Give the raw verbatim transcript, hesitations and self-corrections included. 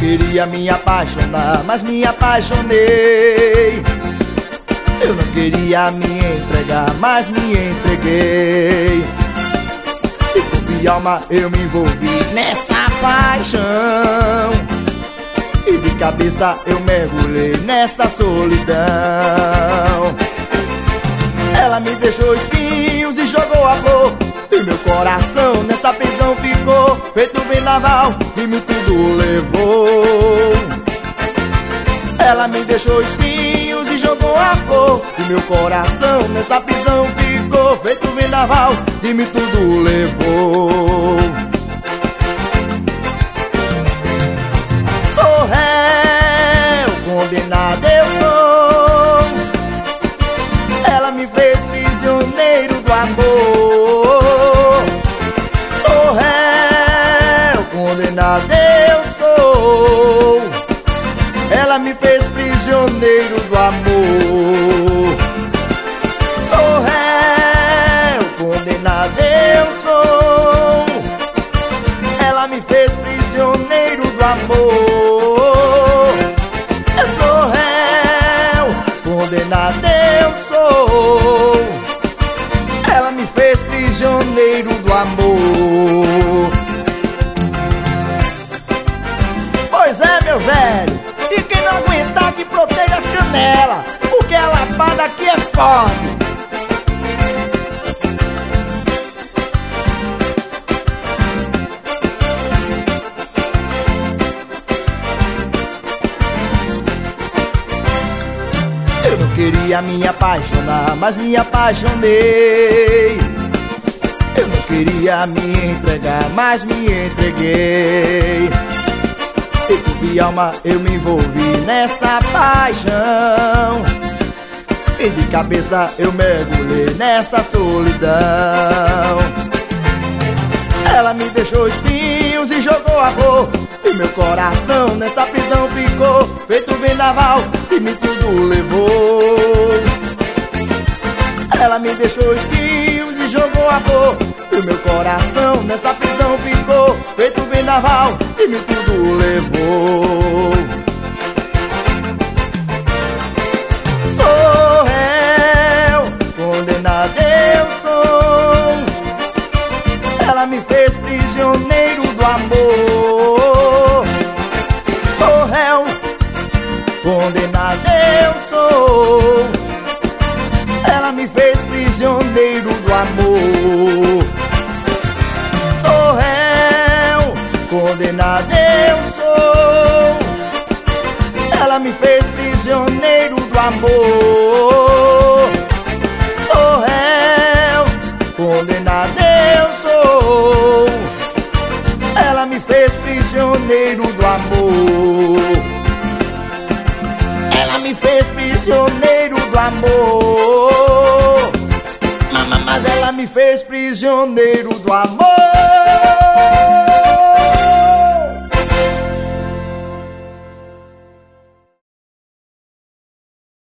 queria me apaixonar, mas me apaixonei. Eu não queria me entregar, mas me entreguei. De corpo e alma eu me envolvi nessa paixão, e de cabeça eu mergulhei nessa solidão. Ela me deixou espinhos e jogou a flor, e meu coração nessa prisão ficou feito vendaval, e me tudo levou. Ela me deixou espinhos e jogou a flor, e meu coração nessa prisão ficou feito vendaval, e me tudo levou. Sou réu, condenado eu sou. Ela me fez prisioneiro do amor. Sou réu, condenado eu sou. Ela me fez prisioneiro do amor. Sou réu, condenado eu sou. Ela me fez prisioneiro do amor. Eu sou réu, condenado eu sou. Ela me fez prisioneiro do amor. Pois é, meu velho, e quem não aguentar que proteja as canelas, porque a lapada aqui é forte. Eu não queria me apaixonar, mas me apaixonei. Eu não queria me entregar, mas me entreguei. De corpo e alma eu me envolvi nessa paixão, e de cabeça eu mergulhei nessa solidão. Ela me deixou espinhos e jogou a flor, e meu coração nessa prisão ficou feito vendaval, e me tudo levou. Ela me deixou espinhos e jogou a flor, e meu coração nessa prisão ficou feito vendaval, e me tudo levou. Sou réu, condenado eu sou. Ela me fez prisioneiro do amor. Sou réu, condenado eu sou. Ela me fez prisioneiro do amor. Sou réu, condenado eu sou. Ela me fez prisioneiro do amor. Sou réu, condenado eu sou. Ela me fez prisioneiro do amor. Ela me fez prisioneiro do amor. Mas ela me fez prisioneiro do amor.